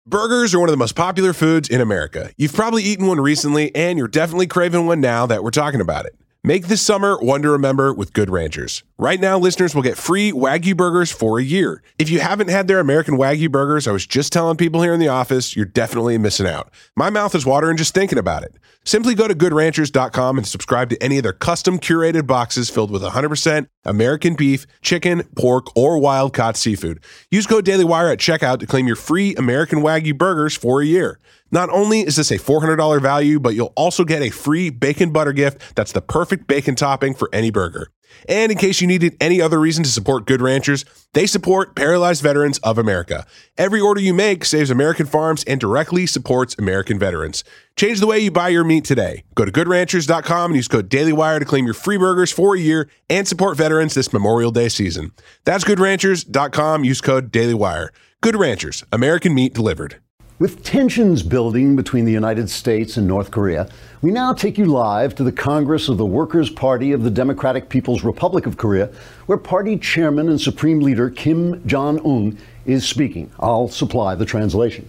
Burgers are one of the most popular foods in America. You've probably eaten one recently, and you're definitely craving one now that we're talking about it. Make this summer one to remember with Good Ranchers. Right now, listeners will get free Wagyu burgers for a year. If you haven't had their American Wagyu burgers, I was just telling people here in the office, you're definitely missing out. My mouth is watering just thinking about it. Simply go to goodranchers.com and subscribe to any of their custom curated boxes filled with 100% American beef, chicken, pork, or wild-caught seafood. Use code DailyWire at checkout to claim your free American Wagyu burgers for a year. Not only is this a $400 value, but you'll also get a free bacon butter gift that's the perfect bacon topping for any burger. And in case you needed any other reason to support Good Ranchers, they support Paralyzed Veterans of America. Every order you make saves American farms and directly supports American veterans. Change the way you buy your meat today. Go to goodranchers.com and use code DailyWire to claim your free burgers for a year and support veterans this Memorial Day season. That's goodranchers.com. Use code DailyWire. Good Ranchers, American meat delivered. With tensions building between the United States and North Korea, we now take you live to the Congress of the Workers' Party of the Democratic People's Republic of Korea, where party chairman and supreme leader Kim Jong-un is speaking. I'll supply the translation.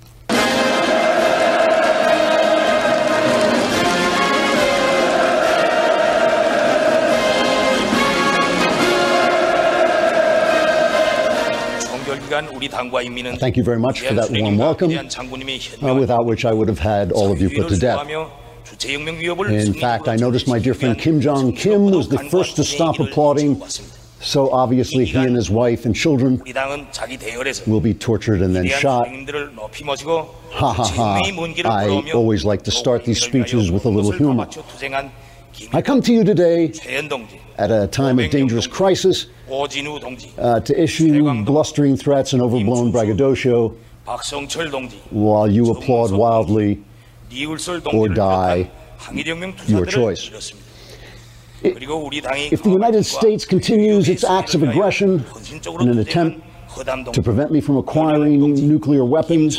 Thank you very much for that warm welcome, without which I would have had all of you put to death. In fact, I noticed my dear friend Kim Jong-kim was the first to stop applauding, so obviously he and his wife and children will be tortured and then shot. Ha ha ha. I always like to start these speeches with a little humor. I come to you today at a time of dangerous crisis to issue blustering threats and overblown braggadocio while you applaud wildly or die, your choice. If the United States continues its acts of aggression in an attempt to prevent me from acquiring nuclear weapons,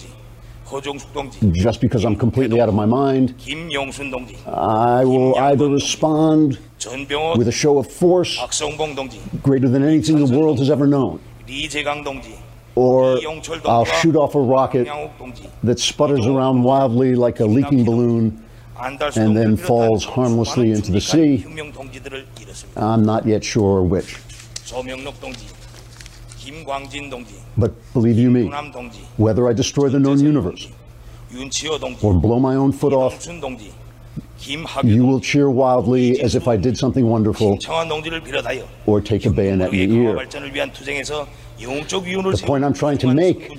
just because I'm completely out of my mind, I will either respond with a show of force greater than anything the world has ever known, or I'll shoot off a rocket that sputters around wildly like a leaking balloon and then falls harmlessly into the sea. I'm not yet sure which. But believe you me, whether I destroy the known universe or blow my own foot off, you will cheer wildly as if I did something wonderful or take a bayonet in the ear. The point I'm trying to make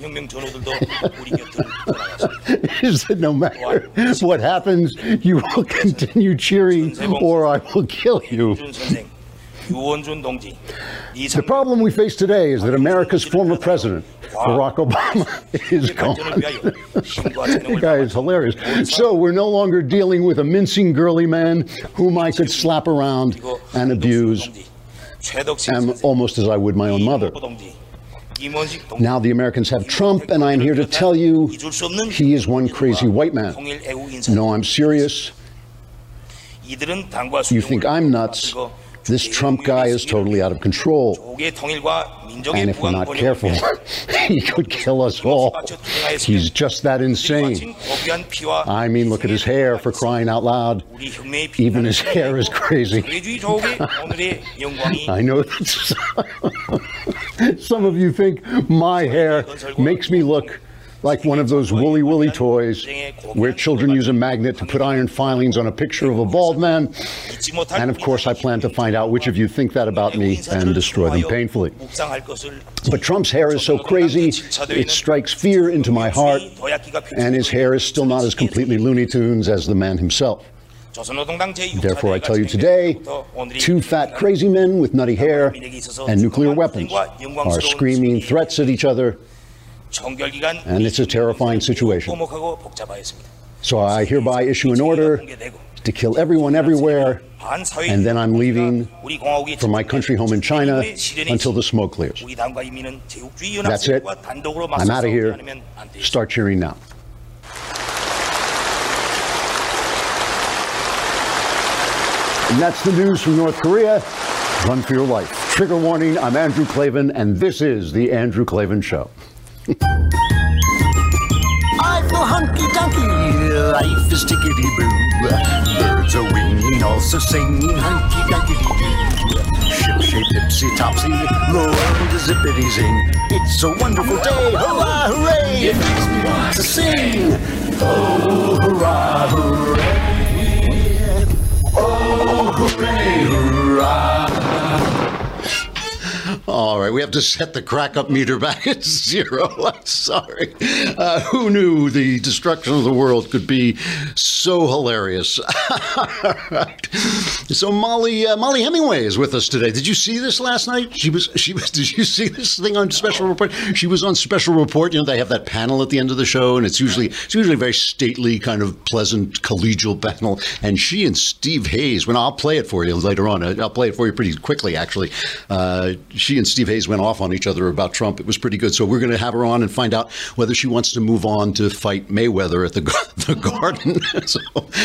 is that no matter what happens, you will continue cheering or I will kill you. The problem we face today is that America's former president, Barack Obama, is gone. The guy is hilarious. So we're no longer dealing with a mincing girly man whom I could slap around and abuse, and almost as I would my own mother. Now the Americans have Trump, and I am here to tell you he is one crazy white man. No, I'm serious. You think I'm nuts? This Trump guy is totally out of control. And if we're not careful, he could kill us all. He's just that insane. I mean, look at his hair, for crying out loud. Even his hair is crazy. I know that some of you think my hair makes me look like one of those woolly toys where children use a magnet to put iron filings on a picture of a bald man. And of course, I plan to find out which of you think that about me and destroy them painfully. But Trump's hair is so crazy, it strikes fear into my heart, and his hair is still not as completely Looney Tunes as the man himself. Therefore, I tell you today, two fat crazy men with nutty hair and nuclear weapons are screaming threats at each other, and it's a terrifying situation. So I hereby issue an order to kill everyone everywhere, and then I'm leaving for my country home in China until the smoke clears. That's it. I'm out of here. Start cheering now. And that's the news from North Korea. Run for your life. Trigger warning, I'm Andrew Klavan, and this is The Andrew Klavan Show. life is tickety-boo. Birds are winging, also singing, hunky-dunky-doo. Ship-shape, ipsy-topsy, the world is zippity-zing. It's a wonderful day, hurrah, hooray! It makes me want to sing. Oh, hurrah, hooray! Oh, hooray, hurrah! All right, we have to set the crack-up meter back at 0. I'm sorry. Who knew the destruction of the world could be so hilarious? All right. So Molly Hemingway is with us today. Did you see this last night? She was. Did you see this thing on Special Report? She was on Special Report. You know, they have that panel at the end of the show, and it's usually a very stately, kind of pleasant, collegial panel. And she and Steve Hayes. I'll play it for you later on. I'll play it for you pretty quickly, actually. She and Steve Hayes went off on each other about Trump. It was pretty good. So we're going to have her on and find out whether she wants to move on to fight Mayweather at the Garden. So,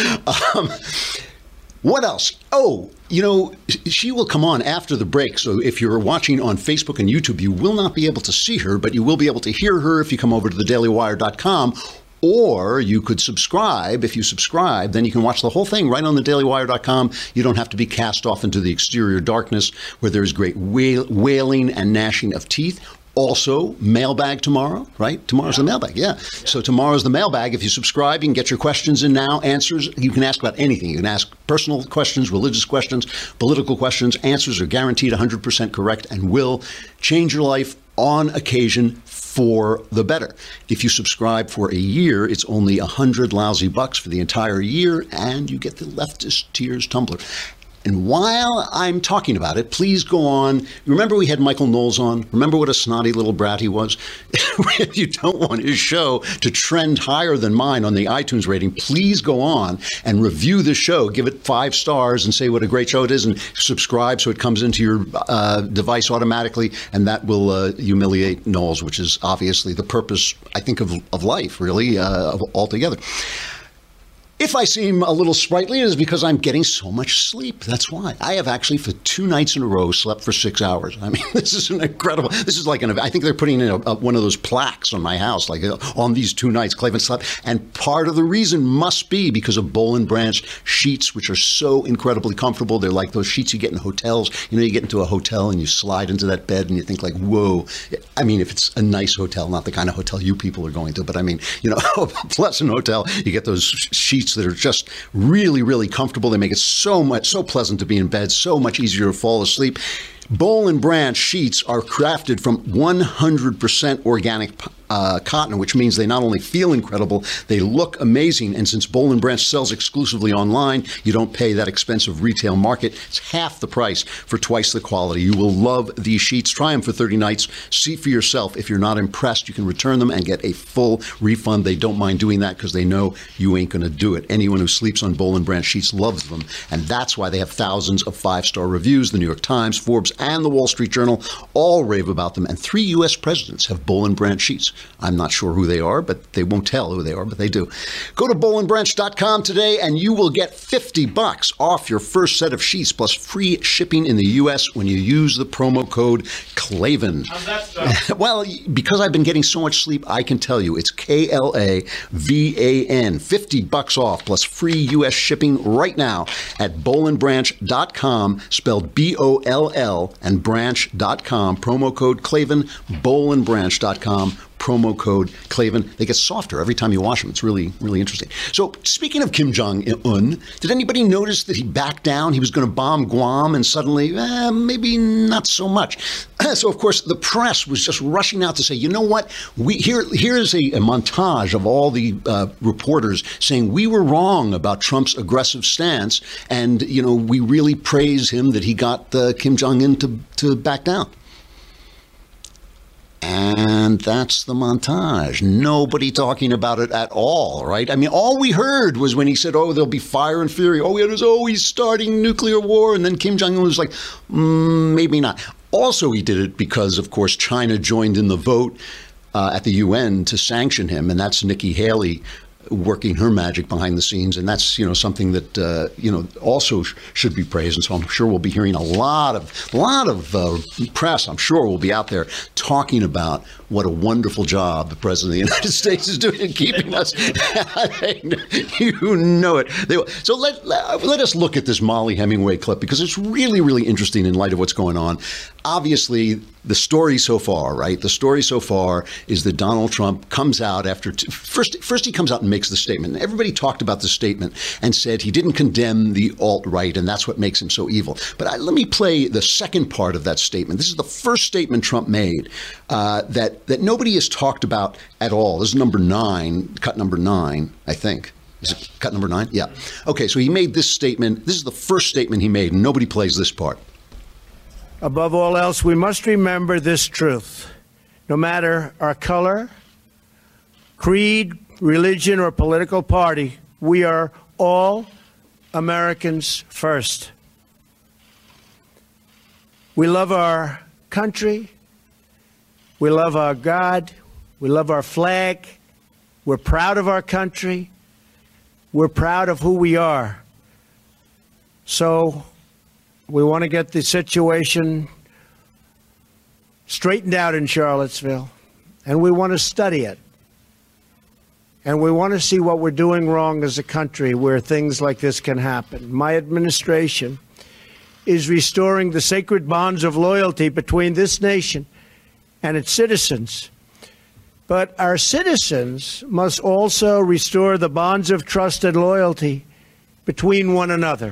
what else? Oh, you know, she will come on after the break. So if you're watching on Facebook and YouTube, you will not be able to see her, but you will be able to hear her if you come over to thedailywire.com. Or you could subscribe. If you subscribe, then you can watch the whole thing right on thedailywire.com. You don't have to be cast off into the exterior darkness where there's great wailing and gnashing of teeth. Also, mailbag tomorrow, right? Tomorrow's the mailbag, yeah. So tomorrow's the mailbag. If you subscribe, you can get your questions in now. Answers, you can ask about anything. You can ask personal questions, religious questions, political questions. Answers are guaranteed 100% correct and will change your life on occasion for the better. If you subscribe for a year, it's only $100 for the entire year, and you get the Leftist Tears tumbler. And while I'm talking about it, please go on. Remember we had Michael Knowles on? Remember what a snotty little brat he was? If you don't want his show to trend higher than mine on the iTunes rating, please go on and review the show. Give it 5 stars and say what a great show it is, and subscribe so it comes into your device automatically, and that will humiliate Knowles, which is obviously the purpose, I think, of life, really, altogether. If I seem a little sprightly, it is because I'm getting so much sleep. That's why. I have actually, for 2 nights in a row, slept for 6 hours. I mean, this is an incredible. This is like I think they're putting in one of those plaques on my house, like on these 2 nights, Klavan slept. And part of the reason must be because of Boll & Branch sheets, which are so incredibly comfortable. They're like those sheets you get in hotels. You know, you get into a hotel and you slide into that bed and you think like, whoa. I mean, if it's a nice hotel, not the kind of hotel you people are going to, but I mean, you know, a pleasant hotel, you get those sheets that are just really, really comfortable. They make it so pleasant to be in bed, so much easier to fall asleep. Boll & Branch sheets are crafted from 100% organic cotton, which means they not only feel incredible, they look amazing. And since Boll & Branch sells exclusively online, you don't pay that expensive retail market. It's half the price for twice the quality. You will love these sheets. Try them for 30 nights. See for yourself. If you're not impressed, you can return them and get a full refund. They don't mind doing that because they know you ain't going to do it. Anyone who sleeps on Boll & Branch sheets loves them. And that's why they have thousands of 5-star reviews. The New York Times, Forbes, and the Wall Street Journal all rave about them. And 3 U.S. presidents have Boll & Branch sheets. I'm not sure who they are, but they won't tell who they are, but they do. Go to bollandbranch.com today and you will get $50 off your first set of sheets plus free shipping in the U.S. when you use the promo code Klavan. How's that stuff? Well, because I've been getting so much sleep, I can tell you it's KLAVAN. $50 off plus free U.S. shipping right now at bollandbranch.com, spelled BOLL and branch.com. Promo code Klavan, bollandbranch.com. Promo code Klavan. They get softer every time you wash them. It's really, really interesting. So speaking of Kim Jong-un, did anybody notice that he backed down? He was going to bomb Guam and suddenly, maybe not so much. So, of course, the press was just rushing out to say, you know what? Here's a montage of all the reporters saying we were wrong about Trump's aggressive stance. And, you know, we really praise him that he got Kim Jong-un to back down. And that's the montage. Nobody talking about it at all, right? I mean, all we heard was when he said, oh, there'll be fire and fury. Oh, he's starting nuclear war. And then Kim Jong-un was like, maybe not. Also, he did it because, of course, China joined in the vote at the UN to sanction him. And that's Nikki Haley working her magic behind the scenes, and that's, you know, something that also should be praised. And so I'm sure we'll be hearing a lot of press. I'm sure will be out there talking about what a wonderful job the President of the United States is doing in keeping us. You know it. So let us look at this Mollie Hemingway clip, because it's really, really interesting in light of what's going on. Obviously, the story so far, right? The story so far is that Donald Trump comes out after first he comes out and makes the statement. Everybody talked about the statement and said he didn't condemn the alt-right, and that's what makes him so evil. But let me play the second part of that statement. This is the first statement Trump made that nobody has talked about at all. This is number 9, cut number 9, I think. Is it cut number 9? Yeah. Okay, so he made this statement. This is the first statement he made, and nobody plays this part. Above all else, we must remember this truth. No matter our color, creed, religion, or political party, we are all Americans first. We love our country. We love our God. We love our flag. We're proud of our country. We're proud of who we are. So we want to get the situation straightened out in Charlottesville, and we want to study it. And we want to see what we're doing wrong as a country where things like this can happen. My administration is restoring the sacred bonds of loyalty between this nation and its citizens. But our citizens must also restore the bonds of trust and loyalty between one another.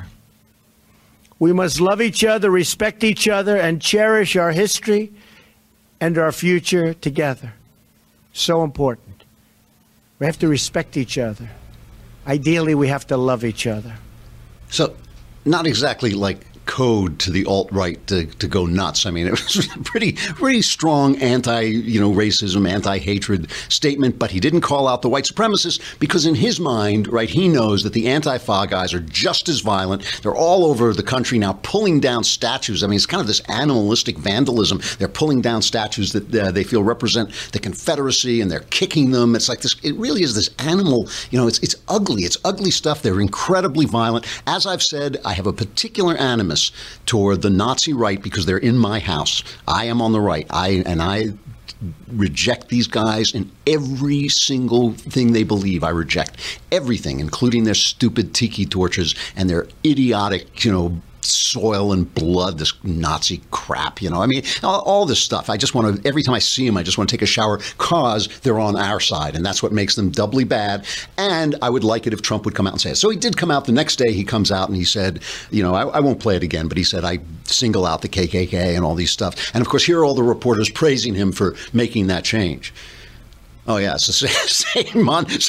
We must love each other, respect each other, and cherish our history and our future together. So important. We have to respect each other. Ideally, we have to love each other. So, not exactly like code to the alt-right to go nuts. I mean, it was a pretty strong anti-racism, anti-hatred statement, but he didn't call out the white supremacists because in his mind, right, he knows that the Antifa guys are just as violent. They're all over the country now pulling down statues. I mean, it's kind of this animalistic vandalism. They're pulling down statues that they feel represent the Confederacy, and they're kicking them. It's like this, it really is this animal, it's ugly. It's ugly stuff. They're incredibly violent. As I've said, I have a particular animus toward the Nazi right because they're in my house. I am on the right. I reject these guys in every single thing they believe. I reject everything, including their stupid tiki torches and their idiotic, soil and blood, this Nazi crap, I mean, all this stuff. I just want to, every time I see them, I just want to take a shower because they're on our side, and that's what makes them doubly bad. And I would like it if Trump would come out and say it. So he did come out the next day. He comes out and he said, I won't play it again, but he said, I single out the KKK and all these stuff. And of course, here are all the reporters praising him for making that change. Oh, yeah, it's the same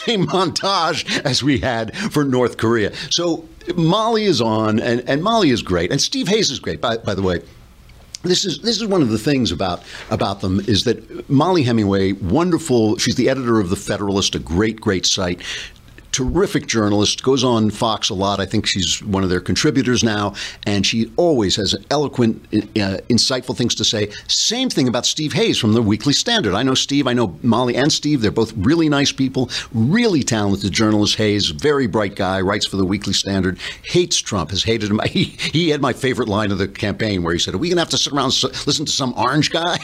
montage as we had for North Korea. So Mollie is on, and Mollie is great, and Steve Hayes is great, by the way. This is one of the things about them is that Mollie Hemingway, wonderful. She's the editor of The Federalist, a great site. Terrific journalist, goes on Fox a lot. I think she's one of their contributors now, and she always has eloquent, insightful things to say. Same thing about Steve Hayes from the Weekly Standard. I know Steve, I know Mollie and Steve. They're both really nice people, really talented journalist. Hayes, very bright guy, writes for the Weekly Standard, hates Trump, has hated him. He had my favorite line of the campaign where he said, are we going to have to sit around and listen to some orange guy?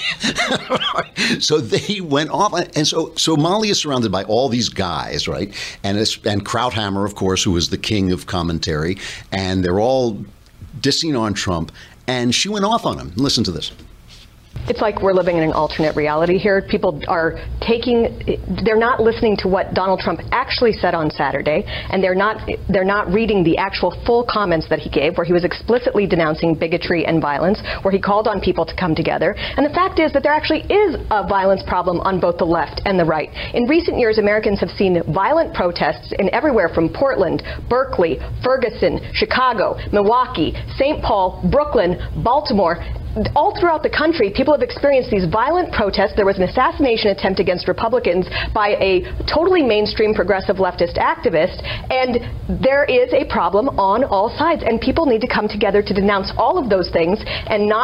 So they went off, and so Mollie is surrounded by all these guys, right? And Krauthammer, of course, who is the king of commentary, and they're all dissing on Trump, and she went off on him. Listen to this. It's like we're living in an alternate reality here. People are they're not listening to what Donald Trump actually said on Saturday, and they're not reading the actual full comments that he gave, where he was explicitly denouncing bigotry and violence, where he called on people to come together. And the fact is that there actually is a violence problem on both the left and the right. In recent years, Americans have seen violent protests in everywhere from Portland, Berkeley, Ferguson, Chicago, Milwaukee, St. Paul, Brooklyn, Baltimore. All throughout the country, people have experienced these violent protests. There was an assassination attempt against Republicans by a totally mainstream progressive leftist activist, and there is a problem on all sides, and people need to come together to denounce all of those things and not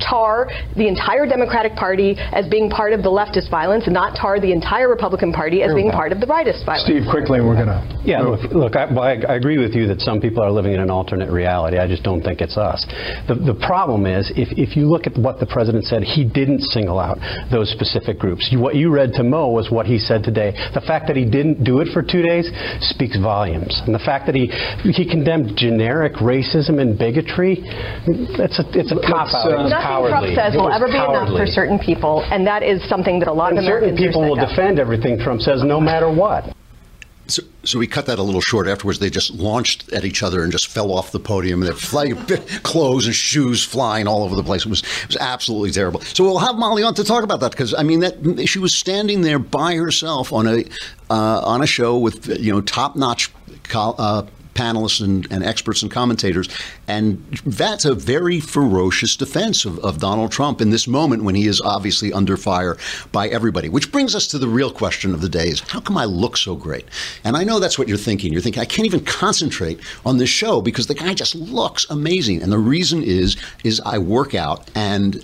tar the entire Democratic Party as being part of the leftist violence and not tar the entire Republican Party as being part of the rightist violence. Steve, quickly, we're going to... Yeah, look, I agree with you that some people are living in an alternate reality. I just don't think it's us. The problem is, if you look at what the president said, he didn't single out those specific groups. What you read to Mo was what he said today. The fact that he didn't do it for 2 days speaks volumes. And the fact that he condemned generic racism and bigotry, it's a cop-out. It's nothing cowardly. Trump says will ever be enough for certain people, and that is something that a lot of Americans certain people will defend everything Trump says no matter what. So we cut that a little short. Afterwards, they just launched at each other and just fell off the podium. And they're clothes and shoes flying all over the place. It was absolutely terrible. So we'll have Molly on to talk about that, because I mean, that she was standing there by herself on a show with top-notch panelists and experts and commentators, and that's a very ferocious defense of Donald Trump in this moment when he is obviously under fire by everybody. Which brings us to the real question of the day: is how come I look so great? And I know that's what you're thinking. You're thinking, I can't even concentrate on this show because the guy just looks amazing. And the reason is I work out, and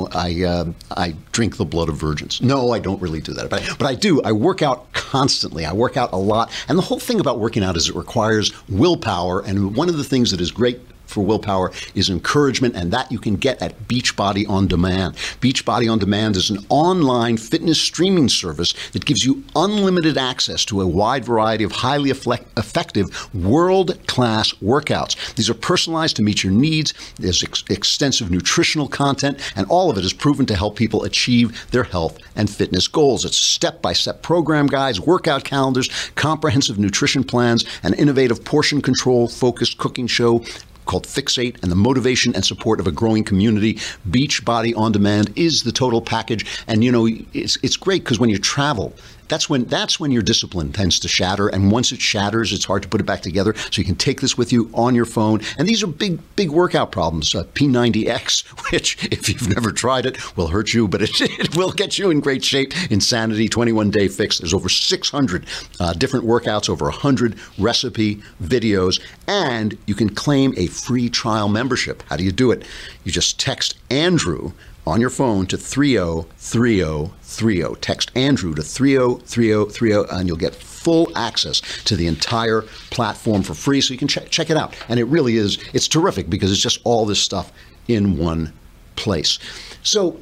I drink the blood of virgins. No, I don't really do that, but I do. I work out constantly. I work out a lot, and the whole thing about working out is it requires willpower, and one of the things that is great for willpower is encouragement, and that you can get at Beachbody On Demand. Beachbody On Demand is an online fitness streaming service that gives you unlimited access to a wide variety of highly effective world-class workouts. These are personalized to meet your needs. There's extensive nutritional content, and all of it is proven to help people achieve their health and fitness goals. It's step-by-step program guides, workout calendars, comprehensive nutrition plans, an innovative portion control focused cooking show called Fixate, and the motivation and support of a growing community. Beachbody On Demand is the total package. And it's great because when you travel, that's when your discipline tends to shatter, and once it shatters, it's hard to put it back together. So you can take this with you on your phone, and these are big workout problems. P90X, which if you've never tried it, will hurt you, but it will get you in great shape. Insanity 21-day fix. There's over 600 different workouts, over 100 recipe videos, and you can claim a free trial membership. How do you do it? You just text Andrew on your phone to 303030. Text Andrew to 303030, and you'll get full access to the entire platform for free, so you can check it out. And it really is, it's terrific because it's just all this stuff in one place. So,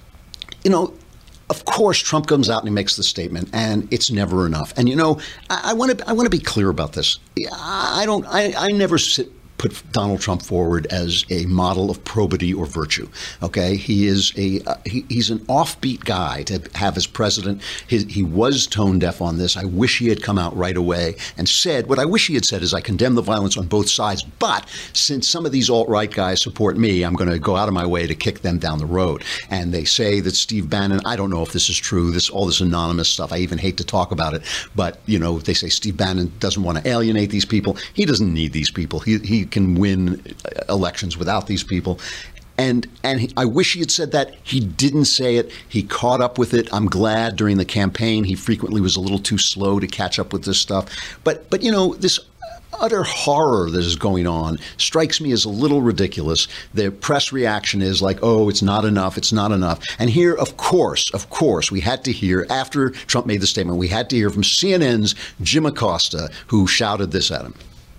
of course, Trump comes out and he makes the statement, and it's never enough. And I want to be clear about this. I never put Donald Trump forward as a model of probity or virtue. Okay, he's an offbeat guy to have as president. He was tone deaf on this. I wish he had come out right away and said what I wish he had said is, I condemn the violence on both sides, but since some of these alt-right guys support me, I'm going to go out of my way to kick them down the road. And they say that Steve Bannon, I don't know if this is true, all this anonymous stuff, I even hate to talk about it, but they say Steve Bannon doesn't want to alienate these people. He doesn't need these people. He can win elections without these people. And I wish he had said that. He didn't say it. He caught up with it. I'm glad during the campaign he frequently was a little too slow to catch up with this stuff. But this utter horror that is going on strikes me as a little ridiculous. The press reaction is like, oh, it's not enough, it's not enough. And here, of course, we had to hear, after Trump made the statement, we had to hear from CNN's Jim Acosta, who shouted this at him.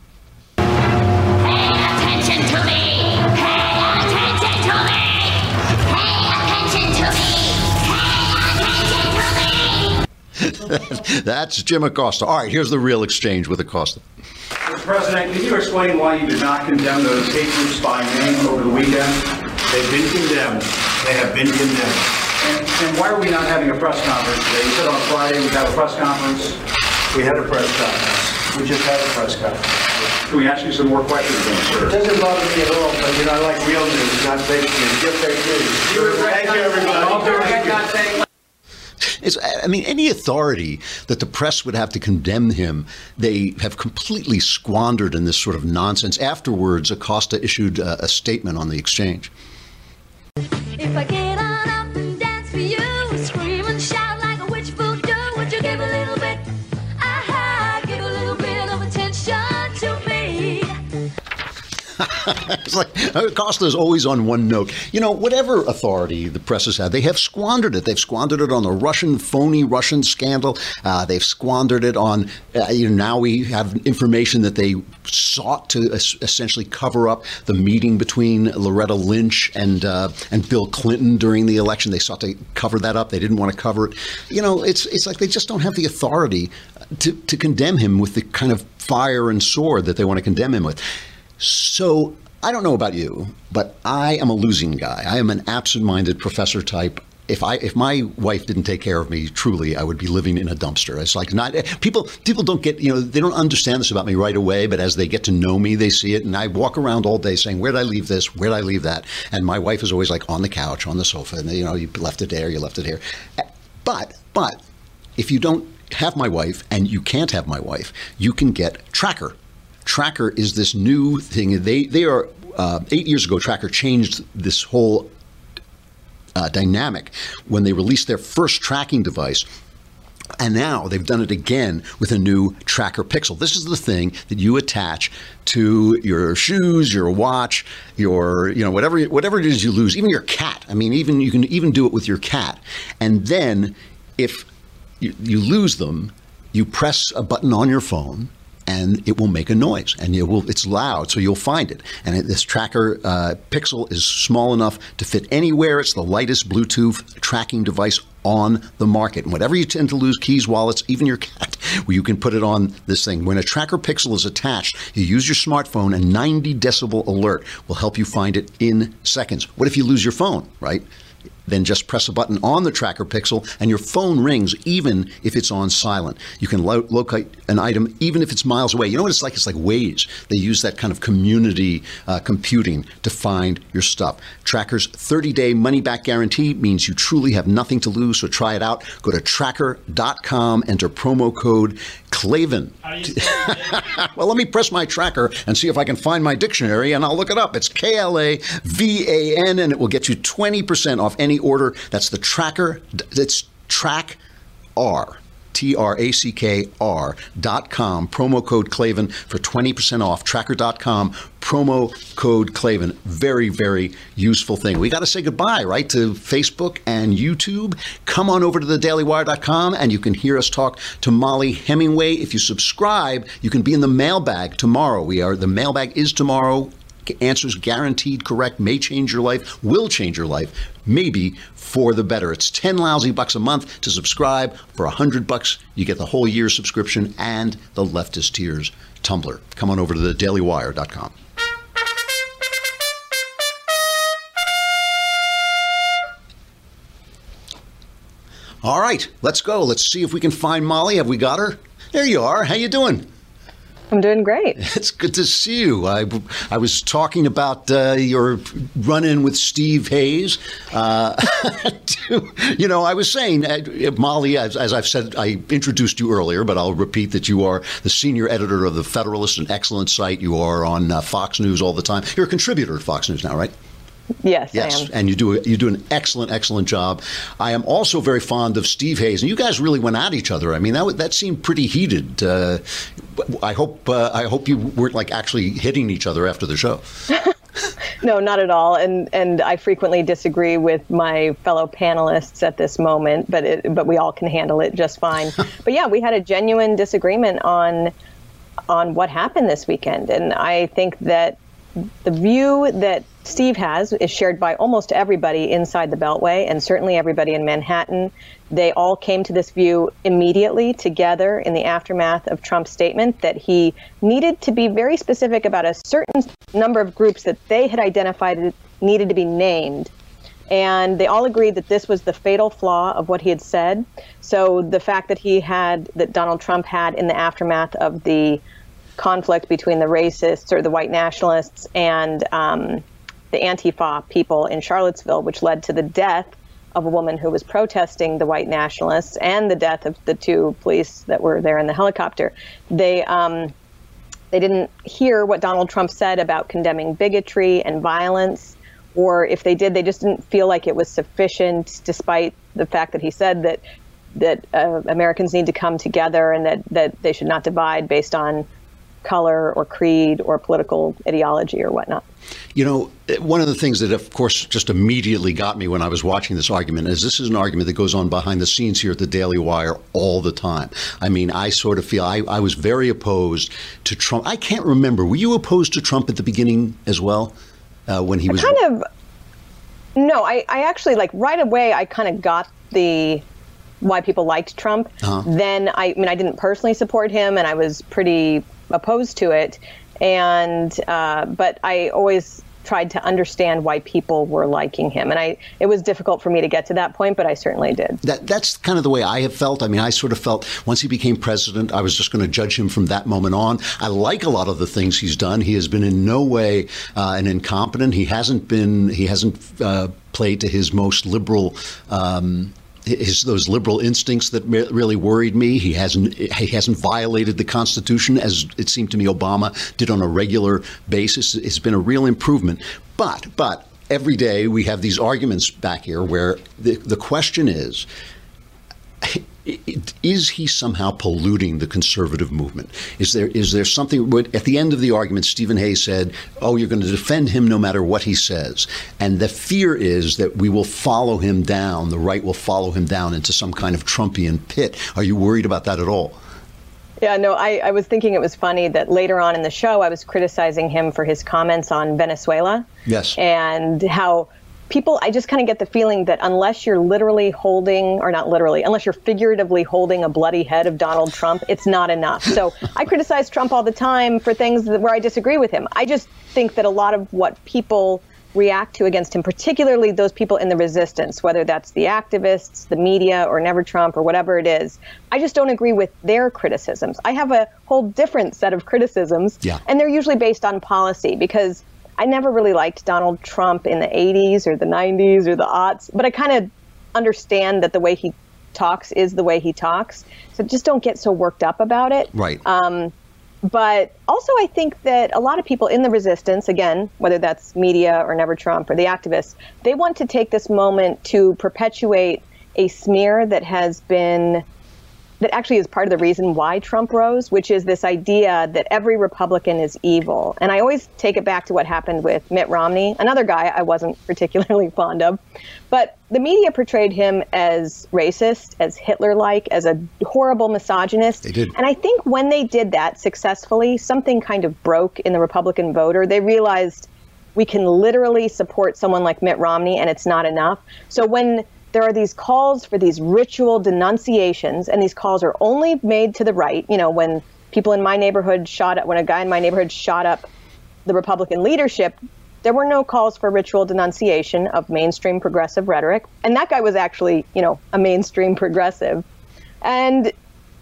That's Jim Acosta. All right, here's the real exchange with Acosta. Mr. President, can you explain why you did not condemn those hate groups by name over the weekend? They've been condemned. They have been condemned. And why are we not having a press conference today? You said on Friday we'd have a press conference. We had a press conference. We just had a press conference. Can we ask you some more questions then, sir? It doesn't bother me at all, but I like real news, not fake news. Get fake news. Thank you, everybody. Any authority that the press would have to condemn him, they have completely squandered in this sort of nonsense. Afterwards, Acosta issued a statement on the exchange. If I get on up and dance for you, scream and shout like a witch voodoo, would you give a little bit? Give a little bit of attention to me. It's like Costa's always on one note. Whatever authority the press has had, they have squandered it. They've squandered it on the phony Russian scandal. They've squandered it on, now we have information that they sought to essentially cover up the meeting between Loretta Lynch and Bill Clinton during the election. They sought to cover that up. They didn't want to cover it. It's like they just don't have the authority to condemn him with the kind of fire and sword that they want to condemn him with. So I don't know about you, but I am a losing guy. I am an absent-minded professor type. If my wife didn't take care of me, truly, I would be living in a dumpster. It's like people don't get, they don't understand this about me right away, but as they get to know me, they see it. And I walk around all day saying, where did I leave this? Where did I leave that? And my wife is always like on the couch, on the sofa, and you left it there, you left it here. But if you don't have my wife, and you can't have my wife, you can get Tracker. Tracker is this new thing. They are 8 years ago. Tracker changed this whole dynamic when they released their first tracking device. And now they've done it again with a new Tracker Pixel. This is the thing that you attach to your shoes, your watch, your, whatever it is you lose, even your cat. I mean, you can even do it with your cat. And then if you lose them, you press a button on your phone, and it will make a noise, and it's loud, so you'll find it. And this Tracker Pixel is small enough to fit anywhere. It's the lightest Bluetooth tracking device on the market. And whatever you tend to lose, keys, wallets, even your cat, well, you can put it on this thing. When a Tracker Pixel is attached, you use your smartphone, a 90 decibel alert will help you find it in seconds. What if you lose your phone, right? Then just press a button on the Tracker Pixel and your phone rings even if it's on silent. You can locate an item even if it's miles away. You know what it's like? It's like Waze. They use that kind of community computing to find your stuff. Tracker's 30-day money-back guarantee means you truly have nothing to lose, so try it out. Go to tracker.com, enter promo code Klavan. Well, let me press my tracker and see if I can find my dictionary, and I'll look it up. It's Klavan, and it will get you 20% off any order. That's the Tracker. It's Track R. TRACKR.com, promo code Klavan for 20% off. Tracker.com, promo code Klavan. Very, very useful thing. We got to say goodbye, right, to Facebook and YouTube. Come on over to thedailywire.com and you can hear us talk to Molly Hemingway. If you subscribe, you can be in the mailbag tomorrow. The mailbag is tomorrow. Answers guaranteed correct, may change your life, will change your life, maybe for the better. It's 10 lousy bucks a month to subscribe. For $100, you get the whole year subscription and the Leftist Tears tumbler. Come on over to thedailywire.com. All right, let's go. Let's see if we can find Molly. Have we got her? There you are. How you doing? I'm doing great. It's good to see you. I was talking about your run-in with Steve Hayes. I was saying, Molly, as I've said, I introduced you earlier, but I'll repeat that you are the senior editor of The Federalist, an excellent site. You are on Fox News all the time. You're a contributor to Fox News now, right? Yes, I am. And you do an excellent job. I am also very fond of Steve Hayes, and you guys really went at each other. I mean, that seemed pretty heated. I hope you weren't like actually hitting each other after the show. No, not at all. And I frequently disagree with my fellow panelists at this moment, but we all can handle it just fine. But yeah, we had a genuine disagreement on what happened this weekend, and I think that the view that Steve has is shared by almost everybody inside the Beltway and certainly everybody in Manhattan. They all came to this view immediately together in the aftermath of Trump's statement that he needed to be very specific about a certain number of groups that they had identified that needed to be named. And they all agreed that this was the fatal flaw of what he had said. So the fact that Donald Trump had in the aftermath of the conflict between the racists or the white nationalists and the Antifa people in Charlottesville, which led to the death of a woman who was protesting the white nationalists and the death of the two police that were there in the helicopter. They didn't hear what Donald Trump said about condemning bigotry and violence, or if they did, they just didn't feel like it was sufficient, despite the fact that he said that Americans need to come together and that they should not divide based on color or creed or political ideology or whatnot. You know, one of the things that, of course, just immediately got me when I was watching this argument is this is an argument that goes on behind the scenes here at the Daily Wire all the time. I mean, I sort of feel I was very opposed to Trump. I can't remember. Were you opposed to Trump at the beginning as well when he was? No, I actually, like, right away, I kind of got why people liked Trump. Then, I didn't personally support him, and I was pretty opposed to it. And but I always tried to understand why people were liking him. And it was difficult for me to get to that point, but I certainly did. That's kind of the way I have felt. I mean, I sort of felt once he became president, I was just going to judge him from that moment on. I like a lot of the things he's done. He has been in no way an incompetent. He hasn't played to his most liberal those liberal instincts that really worried me. He hasn't violated the Constitution, as it seemed to me Obama did on a regular basis. It's been a real improvement. But every day we have these arguments back here where the question is he somehow polluting the conservative movement? Is there something? At the end of the argument, Stephen Hayes said, "Oh, you're going to defend him no matter what he says," and the fear is that we will follow him down. The right will follow him down into some kind of Trumpian pit. Are you worried about that at all? Yeah, no, I was thinking it was funny that later on in the show I was criticizing him for his comments on Venezuela. Yes. And how I just kind of get the feeling that unless you're literally holding, or not literally, unless you're figuratively holding a bloody head of Donald Trump, it's not enough. So I criticize Trump all the time for things where I disagree with him. I just think that a lot of what people react to against him, particularly those people in the resistance, whether that's the activists, the media, or Never Trump, or whatever it is, I just don't agree with their criticisms. I have a whole different set of criticisms, and they're usually based on policy, because I never really liked Donald Trump in the 80s or the 90s or the aughts, but I kind of understand that the way he talks is the way he talks. So just don't get so worked up about it. Right. But also I think that a lot of people in the resistance, again, whether that's media or Never Trump or the activists, they want to take this moment to perpetuate a smear that actually is part of the reason why Trump rose, which is this idea that every Republican is evil. And I always take it back to what happened with Mitt Romney, another guy I wasn't particularly fond of. But the media portrayed him as racist, as Hitler-like, as a horrible misogynist. They did. And I think when they did that successfully, something kind of broke in the Republican voter. They realized we can literally support someone like Mitt Romney and it's not enough. So when there are these calls for these ritual denunciations, and these calls are only made to the right. You know, when people in my neighborhood when a guy in my neighborhood shot up the Republican leadership, there were no calls for ritual denunciation of mainstream progressive rhetoric. And that guy was actually, a mainstream progressive. And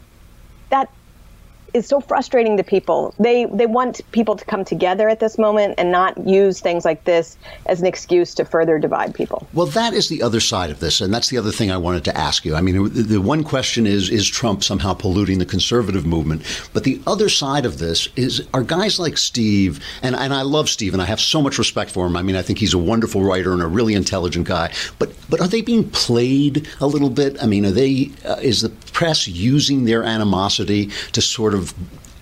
that is so frustrating to people. They want people to come together at this moment and not use things like this as an excuse to further divide people. Well, that is the other side of this, and that's the other thing I wanted to ask you. I mean, the one question is Trump somehow polluting the conservative movement? But the other side of this are guys like Steve, and I love Steve, and I have so much respect for him. I mean, I think he's a wonderful writer and a really intelligent guy. But are they being played a little bit? I mean, is the press using their animosity to sort of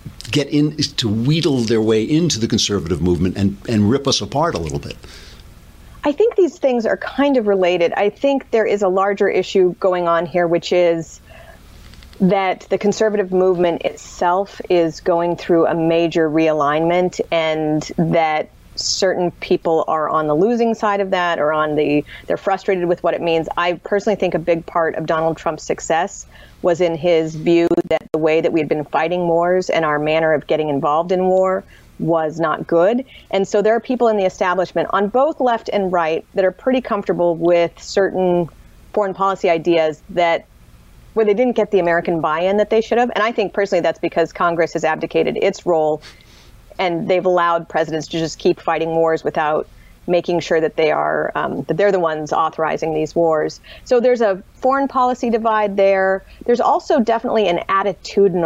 to wheedle their way into the conservative movement and rip us apart a little bit? I think these things are kind of related. I think there is a larger issue going on here, which is that the conservative movement itself is going through a major realignment, and that certain people are on the losing side of that, or they're frustrated with what it means. I personally think a big part of Donald Trump's success was in his view that the way that we had been fighting wars and our manner of getting involved in war was not good. And so there are people in the establishment on both left and right that are pretty comfortable with certain foreign policy ideas where they didn't get the American buy-in that they should have. And I think personally that's because Congress has abdicated its role, and they've allowed presidents to just keep fighting wars without making sure that they're the ones authorizing these wars. So there's a foreign policy divide there. There's also definitely an attitudinal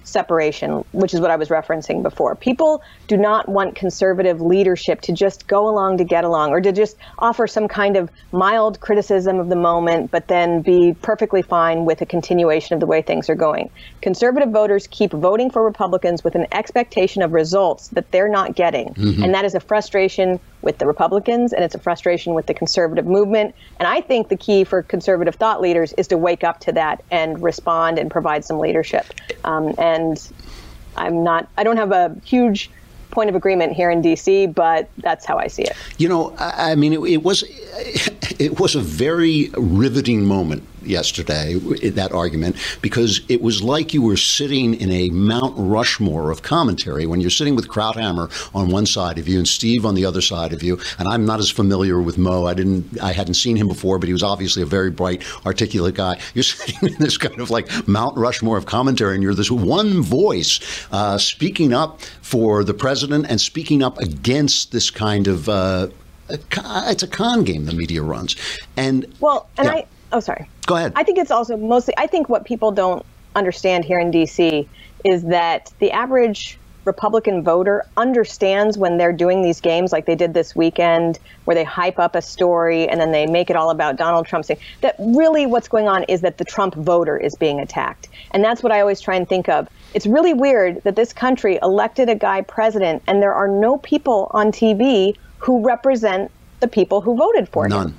separation, which is what I was referencing before. People do not want conservative leadership to just go along to get along, or to just offer some kind of mild criticism of the moment, but then be perfectly fine with a continuation of the way things are going. Conservative voters keep voting for Republicans with an expectation of results that they're not getting. And that is a frustration with the Republicans, and it's a frustration with the conservative movement. And I think the key for conservative thought leaders is to wake up to that and respond and provide some leadership. And I don't have a huge point of agreement here in D.C., but that's how I see it. You know, I mean, it was a very riveting moment yesterday, that argument, because it was like you were sitting in a Mount Rushmore of commentary when you're sitting with Krauthammer on one side of you and Steve on the other side of you. And I'm not as familiar with Mo. I hadn't seen him before, but he was obviously a very bright, articulate guy. You're sitting in this kind of like Mount Rushmore of commentary, and you're this one voice speaking up for the president and speaking up against this kind of it's a con game the media runs. And sorry. Go ahead. I think it's also mostly, I think what people don't understand here in D.C. is that the average Republican voter understands when they're doing these games like they did this weekend, where they hype up a story and then they make it all about Donald Trump, saying that really what's going on is that the Trump voter is being attacked. And that's what I always try and think of. It's really weird that this country elected a guy president and there are no people on TV who represent the people who voted for him.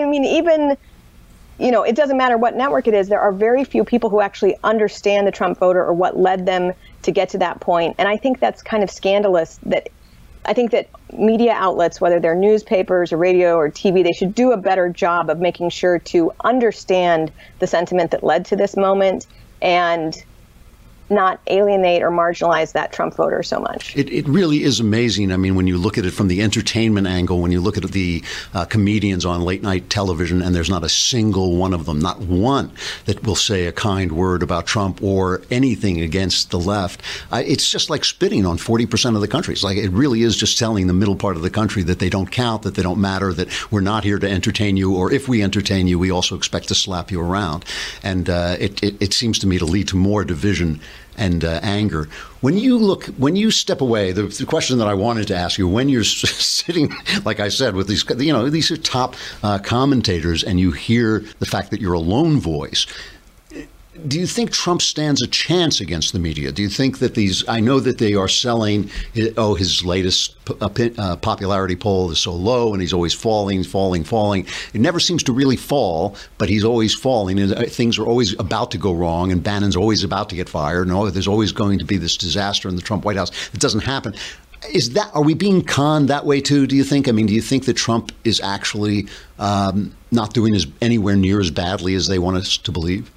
It doesn't matter what network it is. There are very few people who actually understand the Trump voter or what led them to get to that point. And I think that's kind of scandalous. That I think that media outlets, whether they're newspapers or radio or TV, they should do a better job of making sure to understand the sentiment that led to this moment and not alienate or marginalize that Trump voter so much. It really is amazing. I mean, when you look at it from the entertainment angle, when you look at the comedians on late night television, and there's not a single one of them, not one, that will say a kind word about Trump or anything against the left. It's just like spitting on 40% of the country. It's like it really is just telling the middle part of the country that they don't count, that they don't matter, that we're not here to entertain you, or if we entertain you, we also expect to slap you around. And it seems to me to lead to more division and anger. When you step away, the question that I wanted to ask you, when you're sitting, like I said, with these are top commentators, and you hear the fact that you're a lone voice, do you think Trump stands a chance against the media? Do you think that I know that they are selling, his latest popularity poll is so low and he's always falling. It never seems to really fall, but he's always falling, and things are always about to go wrong, and Bannon's always about to get fired, and there's always going to be this disaster in the Trump White House. It doesn't happen. Are we being conned that way too, do you think? I mean, do you think that Trump is actually not doing anywhere near as badly as they want us to believe?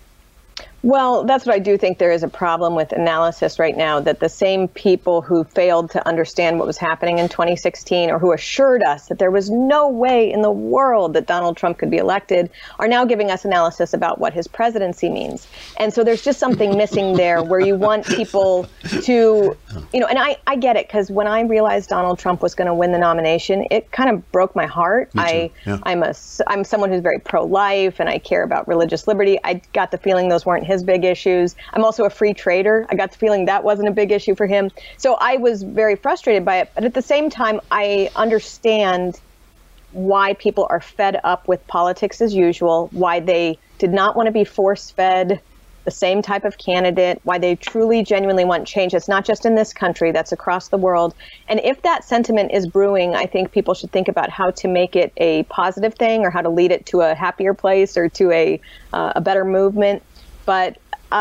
Well, that's what I do think there is a problem with analysis right now, that the same people who failed to understand what was happening in 2016, or who assured us that there was no way in the world that Donald Trump could be elected, are now giving us analysis about what his presidency means. And so there's just something missing there, where you want people to, and I get it, because when I realized Donald Trump was going to win the nomination, it kind of broke my heart. I'm someone who's very pro-life, and I care about religious liberty. I got the feeling those weren't his big issues. I'm also a free trader. I got the feeling that wasn't a big issue for him. So I was very frustrated by it. But at the same time, I understand why people are fed up with politics as usual, why they did not want to be force-fed the same type of candidate, why they truly, genuinely want change. That's not just in this country, that's across the world. And if that sentiment is brewing, I think people should think about how to make it a positive thing, or how to lead it to a happier place, or to a better movement. But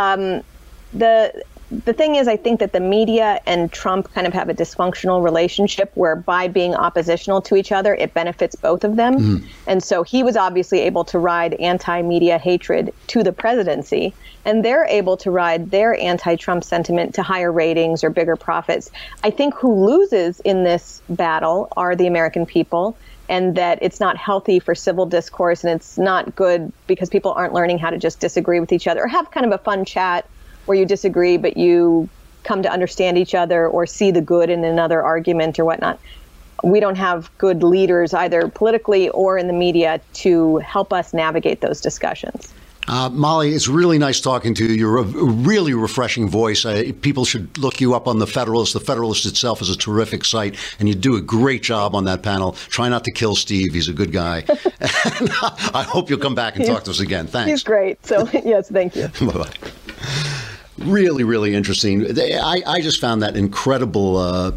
the thing is, I think that the media and Trump kind of have a dysfunctional relationship, where by being oppositional to each other, it benefits both of them. Mm-hmm. And so he was obviously able to ride anti-media hatred to the presidency, and they're able to ride their anti-Trump sentiment to higher ratings or bigger profits. I think who loses in this battle are the American people, and that it's not healthy for civil discourse, and it's not good because people aren't learning how to just disagree with each other, or have kind of a fun chat where you disagree, but you come to understand each other or see the good in another argument or whatnot. We don't have good leaders, either politically or in the media, to help us navigate those discussions. Molly, it's really nice talking to you. You're a really refreshing voice. People should look you up on The Federalist. The Federalist itself is a terrific site, and you do a great job on that panel. Try not to kill Steve. He's a good guy. And I hope you'll come back and talk to us again. Thanks. He's great. So, yes, thank you. Bye-bye. Really, really interesting. I just found that incredibly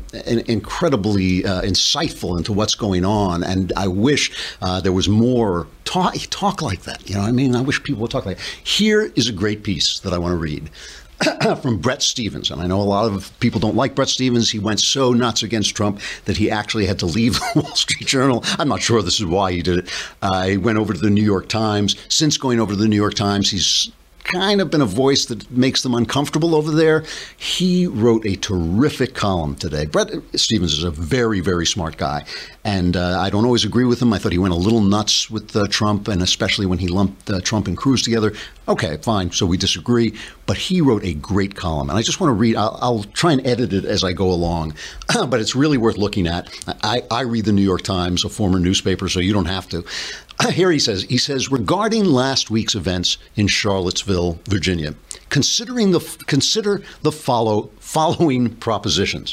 insightful into what's going on, and I wish there was more talk like that. You know what I mean? I wish people would talk like that. Here is a great piece that I want to read from Bret Stephens. And I know a lot of people don't like Bret Stephens. He went so nuts against Trump that he actually had to leave the Wall Street Journal. I'm not sure this is why he did it. He went over to the New York Times. Since going over to the New York Times, he's kind of been a voice that makes them uncomfortable over there. He wrote a terrific column today. Bret Stephens is a very, very smart guy, and I don't always agree with him. I thought he went a little nuts with Trump, and especially when he lumped Trump and Cruz together. Okay, fine, so we disagree, but he wrote a great column, and I just want to read. I'll try and edit it as I go along, but it's really worth looking at. I read the New York Times, a former newspaper, so you don't have to. Here he says, regarding last week's events in Charlottesville, Virginia, consider the following propositions.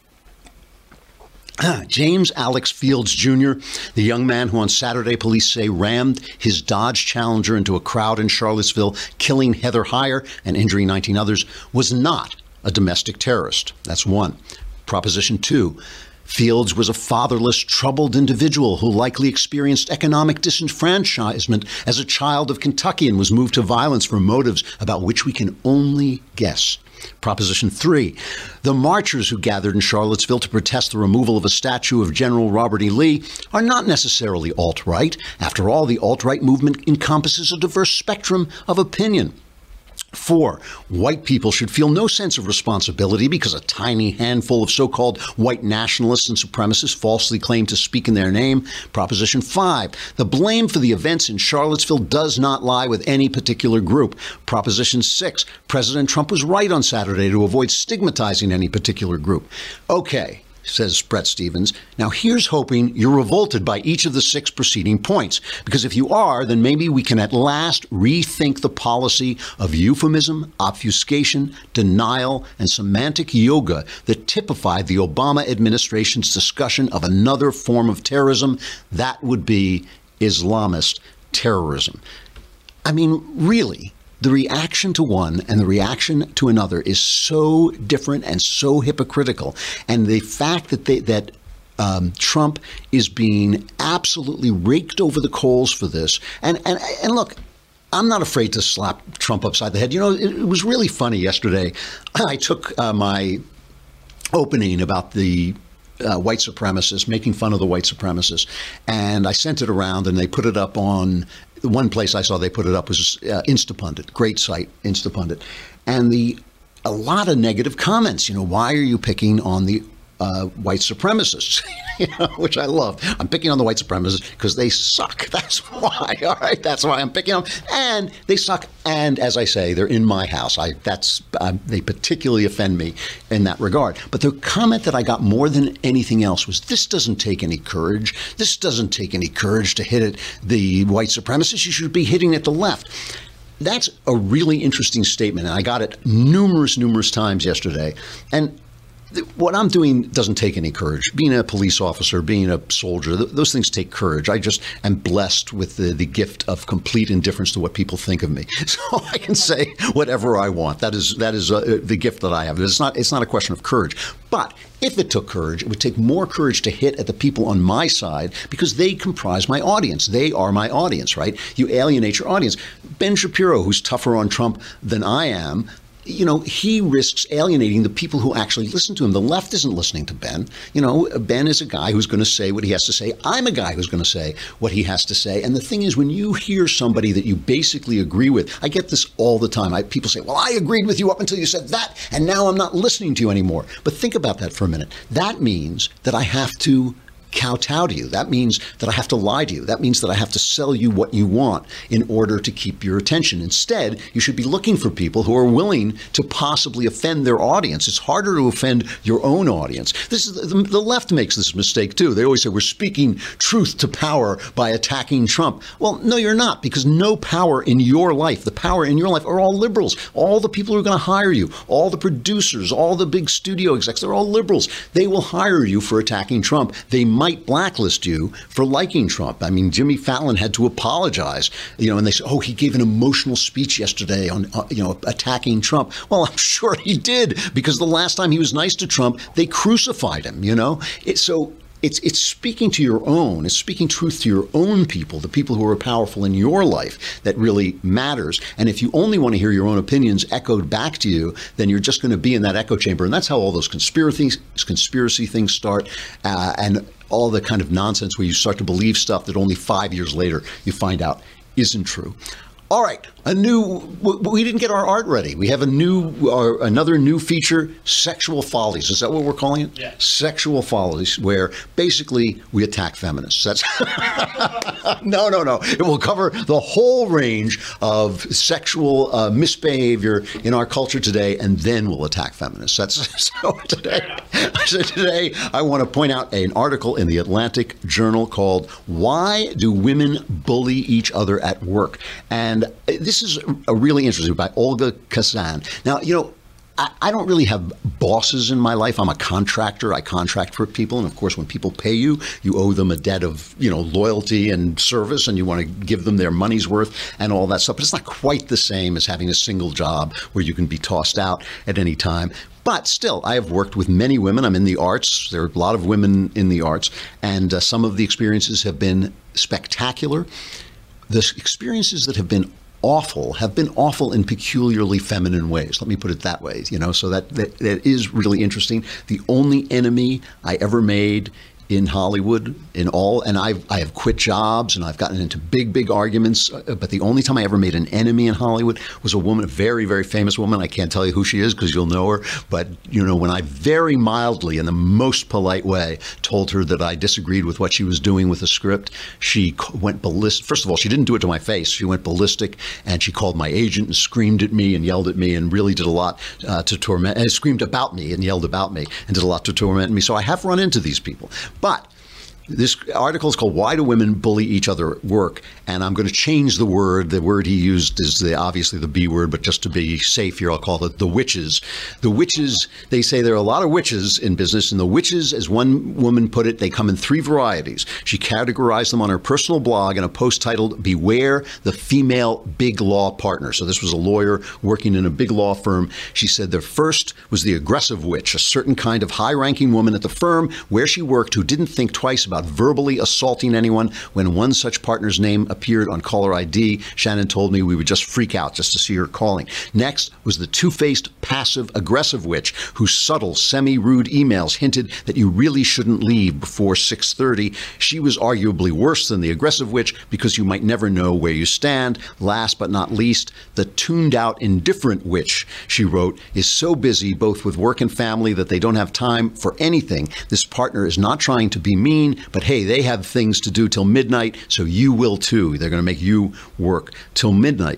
James Alex Fields Jr., the young man who on Saturday police say rammed his Dodge Challenger into a crowd in Charlottesville, killing Heather Heyer and injuring 19 others, was not a domestic terrorist. That's one. Proposition 2. Fields was a fatherless, troubled individual who likely experienced economic disenfranchisement as a child of Kentucky and was moved to violence for motives about which we can only guess. Proposition 3. The marchers who gathered in Charlottesville to protest the removal of a statue of General Robert E. Lee are not necessarily alt-right. After all, the alt-right movement encompasses a diverse spectrum of opinion. 4. White people should feel no sense of responsibility because a tiny handful of so-called white nationalists and supremacists falsely claim to speak in their name. Proposition 5. The blame for the events in Charlottesville does not lie with any particular group. Proposition 6. President Trump was right on Saturday to avoid stigmatizing any particular group. Okay, says Bret Stephens. Now here's hoping you're revolted by each of the 6 preceding points, because if you are, then maybe we can at last rethink the policy of euphemism, obfuscation, denial, and semantic yoga that typified the Obama administration's discussion of another form of terrorism. That would be Islamist terrorism. I mean, really, the reaction to one and the reaction to another is so different and so hypocritical. And the fact that Trump is being absolutely raked over the coals for this. And look, I'm not afraid to slap Trump upside the head. You know, it was really funny yesterday. I took my opening about the white supremacists, making fun of the white supremacists, and I sent it around, and they put it up on the one place I saw they put it up was Instapundit, great site, Instapundit, and a lot of negative comments. You know, why are you picking on the white supremacists? You know, which I love. I'm picking on the white supremacists because they suck. That's why. All right, that's why I'm picking on them. And they suck. And as I say, they're in my house. They particularly offend me in that regard. But the comment that I got more than anything else was, this doesn't take any courage. This doesn't take any courage to hit at the white supremacists. You should be hitting at the left. That's a really interesting statement. And I got it numerous times yesterday. And what I'm doing doesn't take any courage. Being a police officer, being a soldier, those things take courage. I just am blessed with the gift of complete indifference to what people think of me. So I can say whatever I want. That is the gift that I have. It's not a question of courage. But if it took courage, it would take more courage to hit at the people on my side because they comprise my audience. They are my audience, right? You alienate your audience. Ben Shapiro, who's tougher on Trump than I am, you know, he risks alienating the people who actually listen to him. The left isn't listening to Ben. You know, Ben is a guy who's going to say what he has to say. I'm a guy who's going to say what he has to say. And the thing is, when you hear somebody that you basically agree with, I get this all the time. People say, well, I agreed with you up until you said that, and now I'm not listening to you anymore. But think about that for a minute. That means that I have to kowtow to you. That means that I have to lie to you. That means that I have to sell you what you want in order to keep your attention. Instead, you should be looking for people who are willing to possibly offend their audience. It's harder to offend your own audience. This is the left makes this mistake too. They always say we're speaking truth to power by attacking Trump. Well, no, you're not, because no power in your life, the power in your life are all liberals. All the people who are going to hire you, all the producers, all the big studio execs, they're all liberals. They will hire you for attacking Trump. They might blacklist you for liking Trump. I mean, Jimmy Fallon had to apologize, and they said, oh, he gave an emotional speech yesterday on, attacking Trump. Well, I'm sure he did, because the last time he was nice to Trump, they crucified him, It's speaking to your own. It's speaking truth to your own people, the people who are powerful in your life, that really matters. And if you only want to hear your own opinions echoed back to you, then you're just going to be in that echo chamber. And that's how all those conspiracy things start, and all the kind of nonsense where you start to believe stuff that only 5 years later you find out isn't true. All right, we didn't get our art ready. We have another new feature, Sexual Follies. Is that what we're calling it? Yeah. Sexual Follies, where basically we attack feminists. That's No. It will cover the whole range of sexual misbehavior in our culture today, and then we'll attack feminists. So today I want to point out an article in the Atlantic Journal called "Why Do Women Bully Each Other at Work?" And this is a really interesting, by Olga Kazan. Now, I don't really have bosses in my life. I'm a contractor. I contract for people. And of course, when people pay you, you owe them a debt of, loyalty and service, and you want to give them their money's worth and all that stuff. But it's not quite the same as having a single job where you can be tossed out at any time. But still, I have worked with many women. I'm in the arts. There are a lot of women in the arts. And some of the experiences have been spectacular. The experiences that have been awful in peculiarly feminine ways. Let me put it that way, so that is really interesting. The only enemy I ever made in Hollywood, and I have quit jobs and I've gotten into big arguments, but the only time I ever made an enemy in Hollywood was a woman, a very, very famous woman. I can't tell you who she is because you'll know her, but when I very mildly, in the most polite way, told her that I disagreed with what she was doing with the script, she went ballistic. First of all, she didn't do it to my face. She went ballistic, and she called my agent and screamed at me and yelled at me and really did a lot to torment, and screamed about me and yelled about me and did a lot to torment me. So I have run into these people. But this article is called "Why Do Women Bully Each Other at Work?" And I'm going to change the word. The word he used is obviously the B word, but just to be safe here, I'll call it the witches. The witches, they say there are a lot of witches in business, and the witches, as one woman put it, they come in 3 varieties. She categorized them on her personal blog in a post titled "Beware the Female Big Law Partner." So this was a lawyer working in a big law firm. She said the first was the aggressive witch, a certain kind of high-ranking woman at the firm where she worked who didn't think twice about verbally assaulting anyone. When one such partner's name appeared on caller ID, Shannon told me we would just freak out just to see her calling. Next was the two-faced passive-aggressive witch whose subtle, semi-rude emails hinted that you really shouldn't leave before 6:30. She was arguably worse than the aggressive witch because you might never know where you stand. Last but not least, the tuned-out indifferent witch, she wrote, is so busy both with work and family that they don't have time for anything. This partner is not trying to be mean, but hey, they have things to do till midnight, so you will too. They're going to make you work till midnight.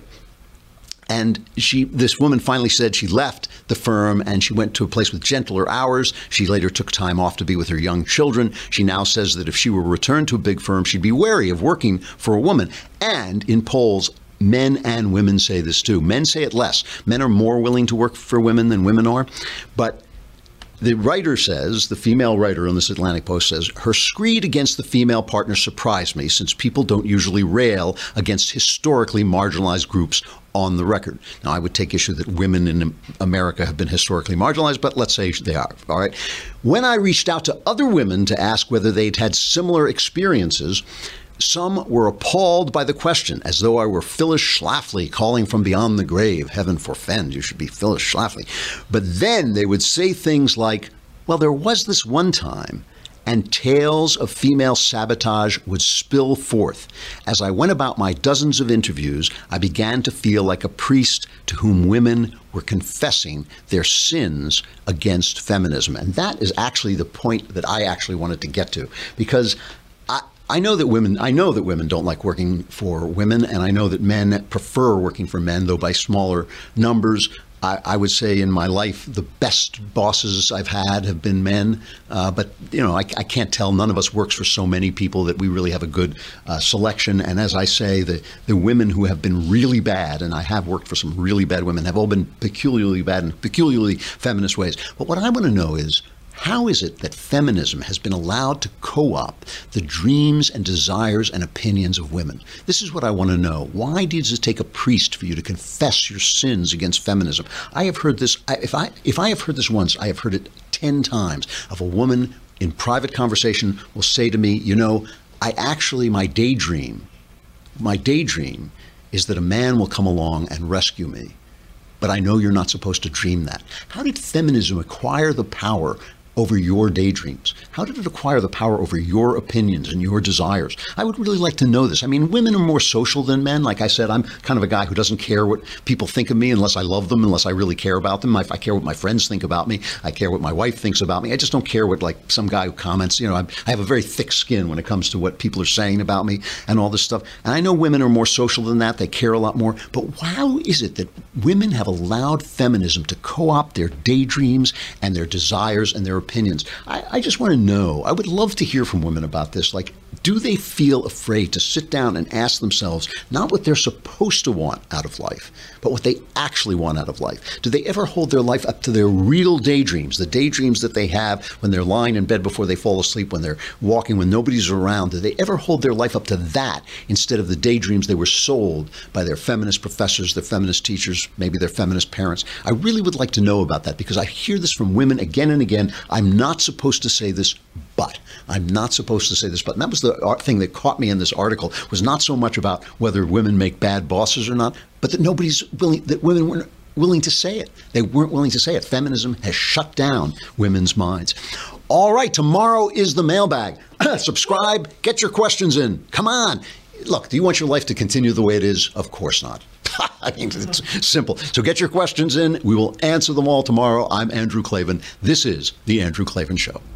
And this woman finally said she left the firm and she went to a place with gentler hours. She later took time off to be with her young children. She now says that if she were returned to a big firm, she'd be wary of working for a woman. And in polls, men and women say this too. Men say it less. Men are more willing to work for women than women are. But the writer says, the female writer on this Atlantic Post says, her screed against the female partner surprised me since people don't usually rail against historically marginalized groups on the record. Now, I would take issue that women in America have been historically marginalized, but let's say they are, all right? When I reached out to other women to ask whether they'd had similar experiences, some were appalled by the question, as though I were Phyllis Schlafly calling from beyond the grave. Heaven forfend, you should be Phyllis Schlafly. But then they would say things like, well, there was this one time, and tales of female sabotage would spill forth. As I went about my dozens of interviews, I began to feel like a priest to whom women were confessing their sins against feminism. And that is actually the point that I actually wanted to get to, because I know that women don't like working for women, and I know that men prefer working for men, though by smaller numbers. I would say in my life, the best bosses I've had have been men. But, I can't tell. None of us works for so many people that we really have a good selection. And as I say, the women who have been really bad, and I have worked for some really bad women, have all been peculiarly bad in peculiarly feminist ways. But what I want to know is, how is it that feminism has been allowed to co-opt the dreams and desires and opinions of women? This is what I want to know. Why does it take a priest for you to confess your sins against feminism? I have heard this. If I have heard this once, I have heard it 10 times. Of a woman in private conversation will say to me, my daydream is that a man will come along and rescue me. But I know you're not supposed to dream that. How did feminism acquire the power over your daydreams? How did it acquire the power over your opinions and your desires? I would really like to know this. I mean, women are more social than men. Like I said, I'm kind of a guy who doesn't care what people think of me unless I love them, unless I really care about them. I care what my friends think about me. I care what my wife thinks about me. I just don't care what, like, some guy who comments. I have a very thick skin when it comes to what people are saying about me and all this stuff. And I know women are more social than that. They care a lot more. But how is it that women have allowed feminism to co-opt their daydreams and their desires and their opinions? I just want to know. I would love to hear from women about this. Like, do they feel afraid to sit down and ask themselves not what they're supposed to want out of life, but what they actually want out of life? Do they ever hold their life up to their real daydreams, the daydreams that they have when they're lying in bed before they fall asleep, when they're walking, when nobody's around? Do they ever hold their life up to that instead of the daydreams they were sold by their feminist professors, their feminist teachers, maybe their feminist parents? I really would like to know about that, because I hear this from women again and again. I'm not supposed to say this, but. I'm not supposed to say this, but. And that was the thing that caught me in this article, was not so much about whether women make bad bosses or not, but that women weren't willing to say it. They weren't willing to say it. Feminism has shut down women's minds. All right, tomorrow is the mailbag. Subscribe, get your questions in. Come on. Look, do you want your life to continue the way it is? Of course not. I mean, it's simple. So get your questions in. We will answer them all tomorrow. I'm Andrew Klavan. This is The Andrew Klavan Show.